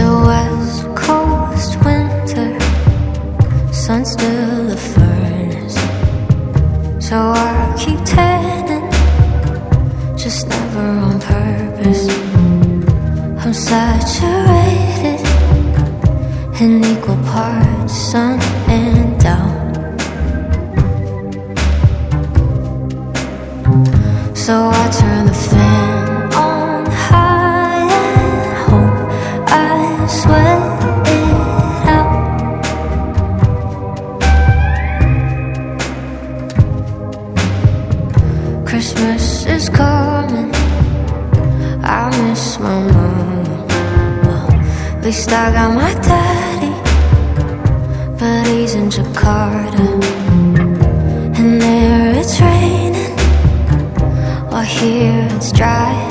a West Coast winter, sun's still a furnace, so I keep tanning, just never on purpose. I'm saturated in equal parts sun and down, so I turn the fan on high and hope I sweat it out. Christmas is coming, I miss my mama. Well, at least I got my daddy, but he's in Jakarta. And there it's raining, while here it's dry.